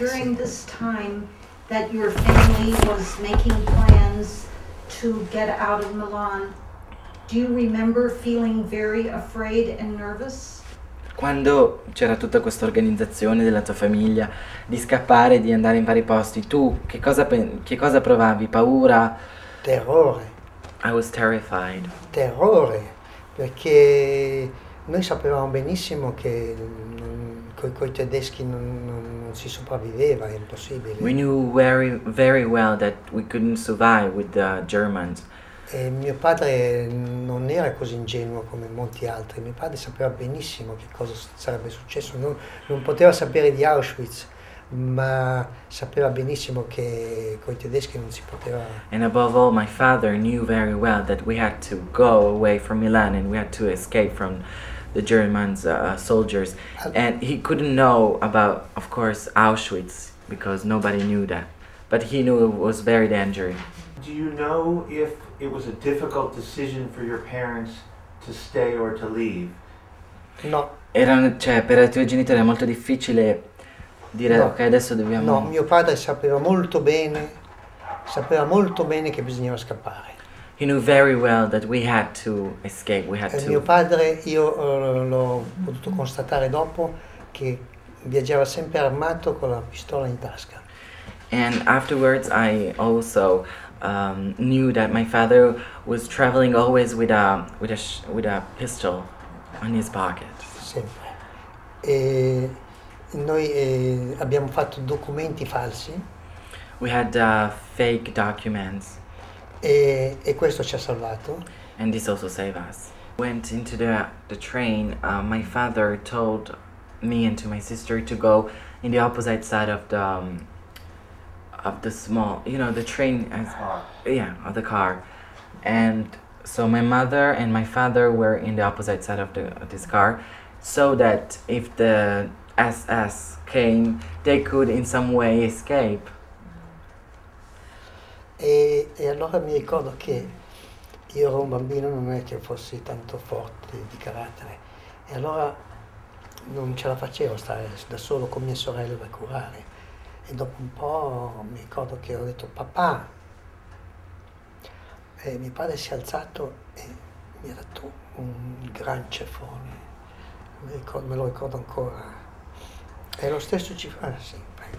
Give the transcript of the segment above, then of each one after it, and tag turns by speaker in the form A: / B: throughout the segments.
A: during this time that your family was making plans to get out of Milan, do you remember feeling very afraid and nervous?
B: Quando c'era tutta questa organizzazione della tua famiglia di scappare, di andare in vari posti, tu che cosa provavi? Paura?
C: Terrore.
B: I was terrified.
C: Terrore, perché noi sapevamo benissimo che coi tedeschi non si sopravviveva, è impossibile.
B: We knew very, very well that we couldn't survive with the Germans.
C: E mio padre non era così ingenuo come molti altri, mio padre sapeva benissimo che cosa sarebbe successo, non poteva sapere di Auschwitz, ma sapeva benissimo che coi tedeschi non si poteva.
B: And above all, my father knew very well that we had to go away from Milan and we had to escape from the Germans soldiers. And he couldn't know about, of course, Auschwitz, because nobody knew that. But he knew it was very dangerous.
D: Do you know if it was a difficult decision for your parents to stay or to leave?
C: No.
B: Per i tuoi genitori è molto difficile dire
C: no.
B: Ok, adesso dobbiamo.
C: No, mio padre sapeva molto bene che bisognava scappare.
B: He knew very well that we had to escape.
C: Mio padre, io l'ho potuto constatare dopo, che viaggiava sempre armato con la pistola in tasca.
B: And afterwards, I also knew that my father was traveling always with a pistol on his pocket.
C: Sempre. E noi abbiamo fatto documenti falsi.
B: We had fake documents.
C: E questo ci ha salvato.
B: And this also saved us. Went into the train. My father told me and to my sister to go in the opposite side of the small, the train, of the car. And so my mother and my father were in the opposite side of this car, so that if the SS came, they could in some way escape.
C: E allora mi ricordo che io ero un bambino, non è che fossi tanto forte di carattere, e allora non ce la facevo stare da solo con mie sorelle da curare. E dopo un po' mi ricordo che ho detto papà, e mio padre si è alzato e mi ha dato un gran ceffone, me lo ricordo ancora, e lo stesso ci fa, sì,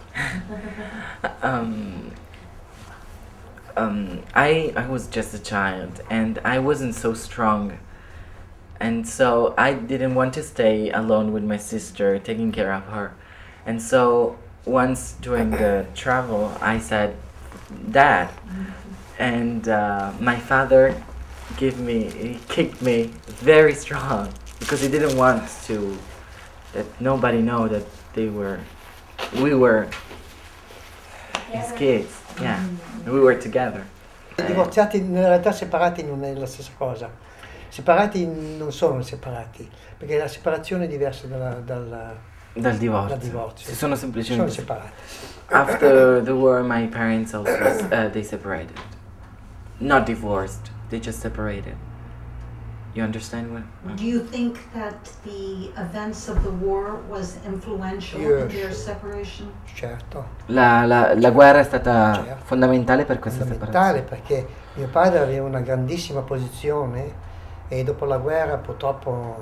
B: I was just a child and I wasn't so strong, and so I didn't want to stay alone with my sister taking care of her. And so once during the travel I said, Dad, and my father he kicked me very strong because he didn't want that nobody know that we were his kids. Yeah, we were together.
C: Divorziati in realtà separati non è la stessa cosa. Separati non sono separati, perché la separazione è diversa dal divorzio.
B: Si sono semplicemente
C: separati.
B: After the war, my parents also they separated. Not divorced, they just separated. You understand what?
A: Do you think that the events of the war was influential in their separation?
C: Certo.
B: La guerra è stata fondamentale per questa separazione.
C: Perché mio padre aveva una grandissima posizione e dopo la guerra purtroppo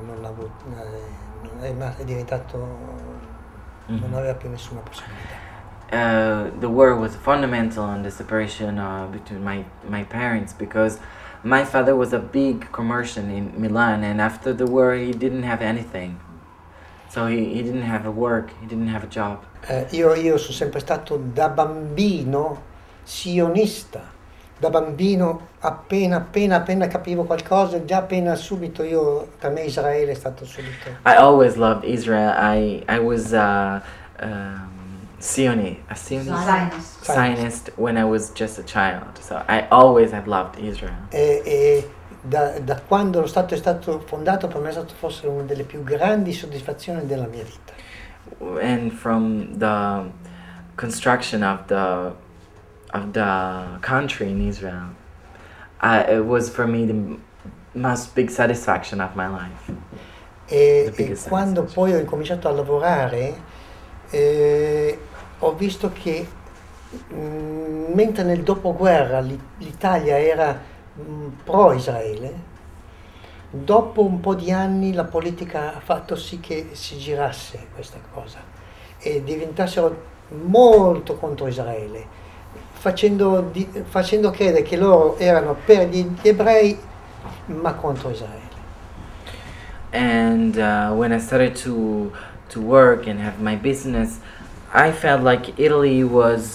C: è diventato, non aveva più nessuna possibilità.
B: The war was fundamental on the separation between my parents, because my father was a big commerciant in Milan, and after the war he didn't have anything. So he didn't have a work, he didn't have a job.
C: Io sono sempre stato da bambino sionista, da bambino appena capivo qualcosa, già appena subito per me Israele è stato subito.
B: I always loved Israel. I was Zionist when I was just a child. So I always have loved Israel.
C: Da quando lo Stato è stato fondato, per me è stato forse una delle più grandi soddisfazioni della mia vita.
B: And from the construction of the country in Israel, it was for me the most big satisfaction of my life.
C: E quando poi ho incominciato a lavorare, ho visto che mentre nel dopoguerra l'Italia era pro Israele, dopo un po' di anni la politica ha fatto sì che si girasse questa cosa e diventassero molto contro Israele, facendo credere che loro erano per gli ebrei ma contro Israele.
B: And when I started to work and have my business, I felt like Italy was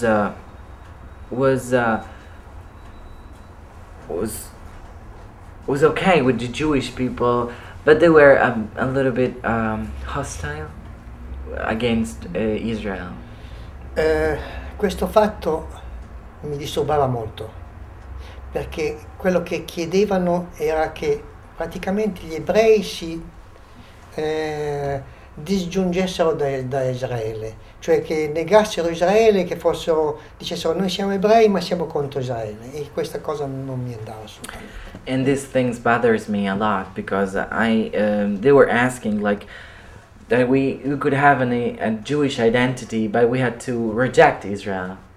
B: okay with the Jewish people, but they were a little bit hostile against Israel.
C: Questo fatto mi disturbava molto, perché quello che chiedevano era che praticamente gli ebrei si disgiungessero da Israele, cioè che negassero Israele, che dicessero noi siamo ebrei ma siamo contro Israele, e questa cosa non mi andava assolutamente.
B: And these things bothers me a lot because they were asking like that we could have a Jewish identity, but we had to reject Israel.